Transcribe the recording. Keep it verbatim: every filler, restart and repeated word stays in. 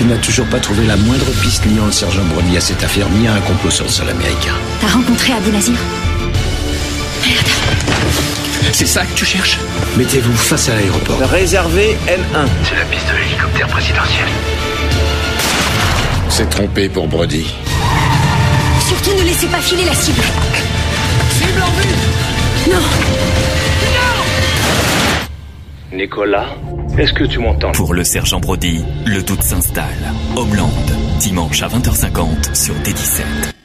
Il n'a toujours pas trouvé la moindre piste liant le sergent Brody à cette affaire, ni à un complot sur le sol américain. T'as rencontré Abou Nazir? Merde. C'est ça que tu cherches? Mettez-vous face à l'aéroport. Réservé N un. C'est la piste de l'hélicoptère présidentiel. C'est trompé pour Brody. Surtout ne laissez pas filer la cible. Cible en vue! Non. Nicolas, est-ce que tu m'entends? Pour le sergent Brody, le doute s'installe. Homeland, dimanche à vingt heures cinquante sur D dix-sept.